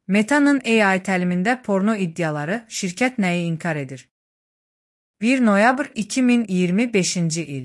Meta'nın AI təlimində porno iddiaları, şirkət nəyi inkar edir? 1 noyabr 2025-ci il.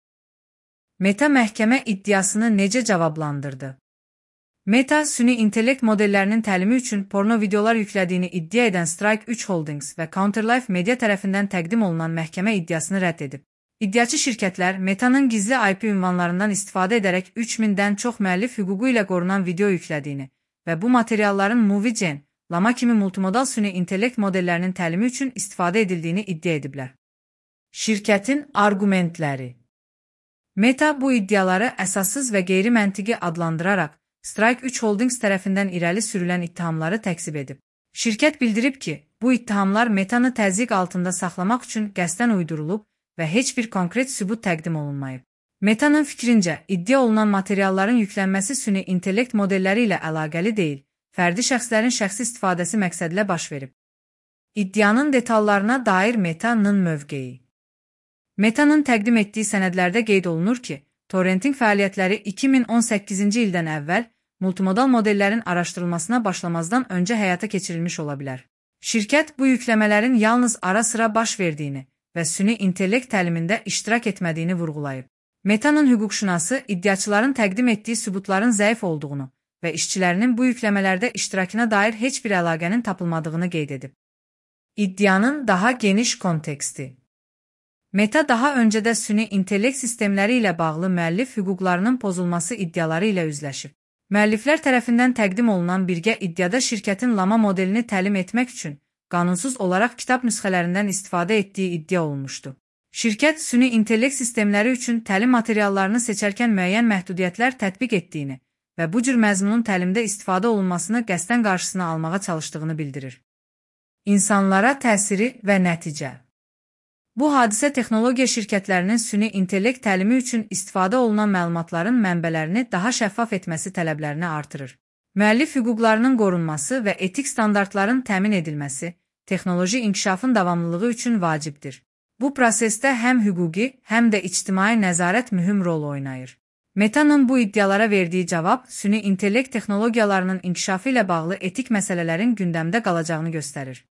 Meta məhkəmə iddiasını necə cavablandırdı? Meta, süni intellekt modellərinin təlimi üçün porno videolar yüklədiyini iddia edən Strike 3 Holdings və Counterlife Media tərəfindən təqdim olunan məhkəmə iddiasını rədd edib. İddiaçı şirkətlər Meta'nın gizli IP ünvanlarından istifadə edərək 3000-dən çox müəllif hüququ ilə qorunan video yüklədiyini və bu materialların MovieGen, Llama kimi multimodal süni intellekt modellərinin təlimi üçün istifadə edildiyini iddia ediblər. Şirkətin arqumentləri. Meta bu iddiaları əsassız və qeyri-məntiqi adlandıraraq Strike 3 Holdings tərəfindən irəli sürülən ittihamları təkzib edib. Şirkət bildirib ki, bu ittihamlar Meta'nı təzyiq altında saxlamaq üçün qəsdən uydurulub və heç bir konkret sübut təqdim olunmayıb. Meta'nın fikrincə, iddia olunan materialların yüklənməsi süni intellekt modelləri ilə əlaqəli deyil, fərdi şəxslərin şəxsi istifadəsi məqsədilə baş verib. İddianın detallarına dair Meta'nın mövqeyi. Meta'nın təqdim etdiyi sənədlərdə qeyd olunur ki, torrenting fəaliyyətləri 2018-ci ildən əvvəl multimodal modellərin araşdırılmasına başlamazdan öncə həyata keçirilmiş ola bilər. Şirkət bu yükləmələrin yalnız ara-sıra baş verdiyini və süni intellekt təlimində iştirak etmədiyini vurğulayıb. Meta'nın hüquqşünası iddiaçıların təqdim etdiyi sübutların zəif olduğunu və işçilərinin bu yükləmələrdə iştirakına dair heç bir əlaqənin tapılmadığını qeyd edib. İddianın daha geniş konteksti. Meta daha öncədə süni intellekt sistemləri ilə bağlı müəllif hüquqlarının pozulması iddiaları ilə üzləşib. Müəlliflər tərəfindən təqdim olunan birgə iddiada şirkətin Llama modelini təlim etmək üçün qanunsuz olaraq kitab nüsxələrindən istifadə etdiyi iddia olunmuşdu. Şirkət süni intellekt sistemləri üçün təlim materiallarını seçərkən müəyyən məhdudiyyətlər tətbiq etdiyini və bu cür məzmunun təlimdə istifadə olunmasını qəsdən qarşısına almağa çalışdığını bildirir. İnsanlara təsiri və nəticə. Bu hadisə texnologiya şirkətlərinin süni intellekt təlimi üçün istifadə olunan məlumatların mənbələrini daha şəffaf etməsi tələblərini artırır. Müəllif hüquqlarının qorunması və etik standartların təmin edilməsi texnoloji inkişafın davamlılığı üçün vacibdir. Bu prosesdə həm hüquqi, həm də ictimai nəzarət mühüm rol oynayır. Meta'nın bu iddialara verdiyi cavab süni intellekt texnologiyalarının inkişafı ilə bağlı etik məsələlərin gündəmdə qalacağını göstərir.